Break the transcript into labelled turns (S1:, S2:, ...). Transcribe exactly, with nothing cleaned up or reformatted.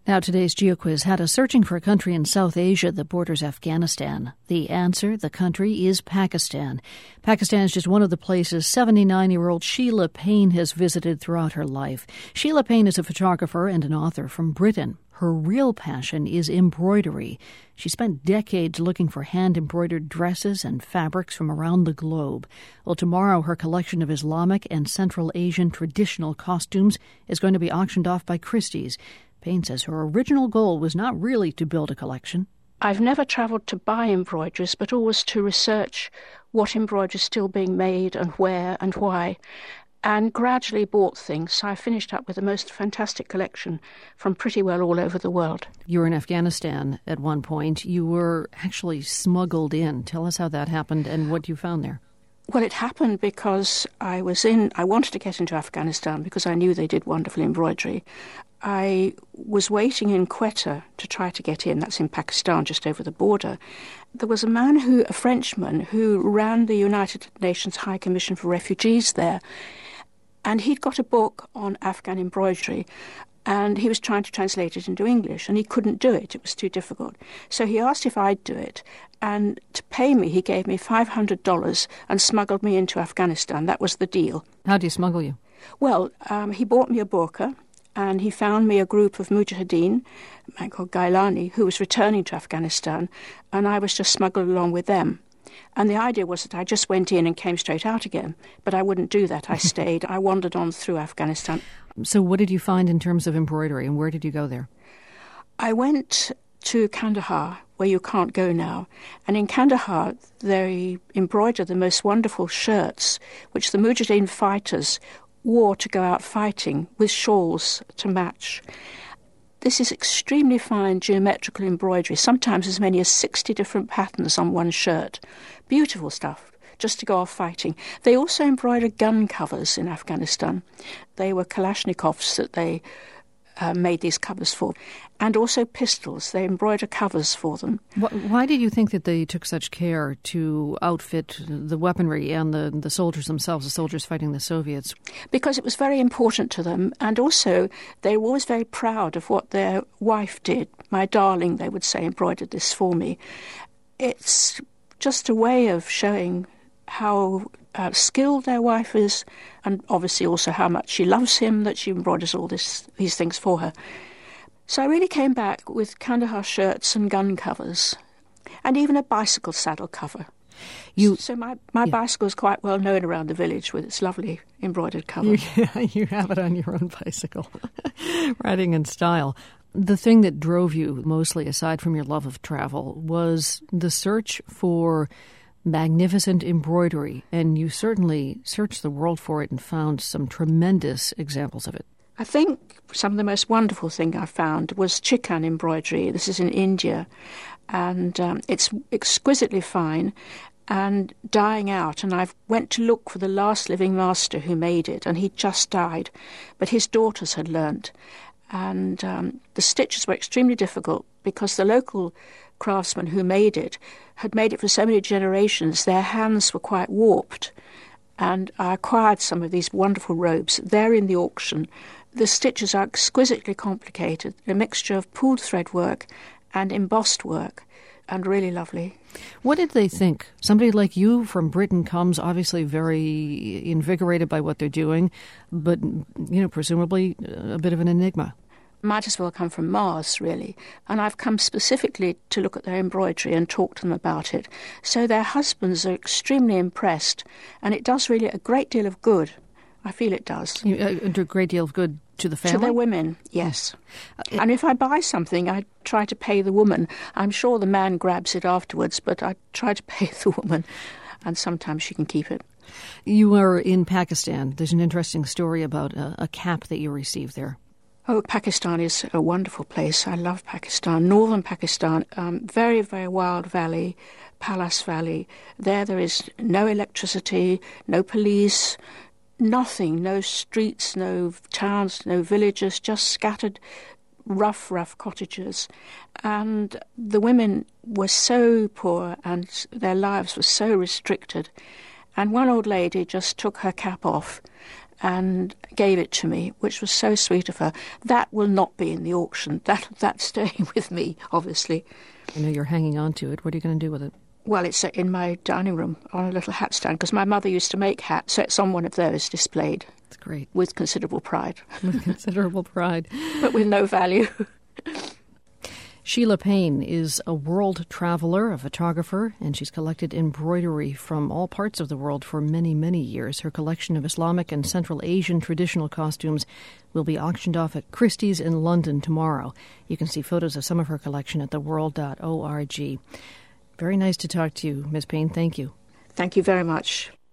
S1: Now, today's GeoQuiz had us searching for a country in South Asia that borders Afghanistan. The answer, the country, is Pakistan. Pakistan is just one of the places seventy-nine-year-old Sheila Payne has visited throughout her life. Sheila Payne is a photographer and an author from Britain. Her real passion is embroidery. She spent decades looking for hand-embroidered dresses and fabrics from around the globe. Well, tomorrow her collection of Islamic and Central Asian traditional costumes is going to be auctioned off by Christie's. Payne says her original goal was not really to build a collection.
S2: I've never travelled to buy embroideries, but always to research what embroidery is still being made and where and why, and gradually bought things. So I finished up with the most fantastic collection from pretty well all over the world.
S1: You were in Afghanistan at one point. You were actually smuggled in. Tell us how that happened and what you found there.
S2: Well, it happened because I was in, I wanted to get into Afghanistan because I knew they did wonderful embroidery. I was waiting in Quetta to try to get in. That's in Pakistan, just over the border. There was a man who, a Frenchman, who ran the United Nations High Commission for Refugees there. And he'd got a book on Afghan embroidery, and he was trying to translate it into English, and he couldn't do it. It was too difficult. So he asked if I'd do it, and to pay me, he gave me five hundred dollars and smuggled me into Afghanistan. That was the deal.
S1: How do you smuggle you?
S2: Well, um, he bought me a burqa, and he found me a group of mujahideen, a man called Gailani, who was returning to Afghanistan, and I was just smuggled along with them. And the idea was that I just went in and came straight out again. But I wouldn't do that. I stayed. I wandered on through Afghanistan.
S1: So what did you find in terms of embroidery, and where did you go there?
S2: I went to Kandahar, where you can't go now. And in Kandahar, they embroider the most wonderful shirts, which the Mujahideen fighters wore to go out fighting, with shawls to match. This is extremely fine geometrical embroidery, sometimes as many as sixty different patterns on one shirt. Beautiful stuff, just to go off fighting. They also embroider gun covers in Afghanistan. They were Kalashnikovs that they uh, made these covers for. And also pistols. They embroider covers for them.
S1: Why did you think that they took such care to outfit the weaponry and the, the soldiers themselves, the soldiers fighting the Soviets?
S2: Because it was very important to them. And also, they were always very proud of what their wife did. My darling, they would say, embroidered this for me. It's just a way of showing how uh, skilled their wife is, and obviously also how much she loves him, that she embroiders all this these things for her. So I really came back with Kandahar shirts and gun covers, and even a bicycle saddle cover. You, so my, my yeah. bicycle is quite well known around the village with its lovely embroidered cover.
S1: You, you have it on your own bicycle, riding in style. The thing that drove you mostly, aside from your love of travel, was the search for magnificent embroidery, and you certainly searched the world for it and found some tremendous examples of it.
S2: I think some of the most wonderful thing I found was chikan embroidery. This is in India, and um, it's exquisitely fine and dying out. And I went to look for the last living master who made it, and he just died, but his daughters had learnt. And um, the stitches were extremely difficult because the local craftsmen who made it had made it for so many generations. Their hands were quite warped. And I acquired some of these wonderful robes. They're in the auction. The stitches are exquisitely complicated, a mixture of pulled thread work and embossed work, and really lovely.
S1: What did they think? Somebody like you from Britain comes obviously very invigorated by what they're doing, but, you know, presumably a bit of an enigma.
S2: Might as well come from Mars, really. And I've come specifically to look at their embroidery and talk to them about it. So their husbands are extremely impressed, and it does really a great deal of good. I feel it does.
S1: You, uh, a great deal of good to the family?
S2: To their women, yes. Uh, it, and if I buy something, I try to pay the woman. I'm sure the man grabs it afterwards, but I try to pay the woman, and sometimes she can keep it.
S1: You are in Pakistan. There's an interesting story about a, a cap that you received there.
S2: Oh, Pakistan is a wonderful place. I love Pakistan. Northern Pakistan, um, very, very wild valley, Palas Valley. There, there is no electricity, no police, nothing, no streets, no towns, no villages, just scattered rough, rough cottages. And the women were so poor and their lives were so restricted. And one old lady just took her cap off and gave it to me, which was so sweet of her. That will not be in the auction. That That's staying with me, obviously.
S1: I know you're hanging on to it. What are you going to do with it?
S2: Well, it's in my dining room on a little hat stand, because my mother used to make hats, so it's on one of those displayed.
S1: That's great.
S2: With considerable pride.
S1: With considerable pride.
S2: But with no value.
S1: Sheila Payne is a world traveler, a photographer, and she's collected embroidery from all parts of the world for many, many years. Her collection of Islamic and Central Asian traditional costumes will be auctioned off at Christie's in London tomorrow. You can see photos of some of her collection at the world dot org. Very nice to talk to you, Miz Payne. Thank you.
S2: Thank you very much.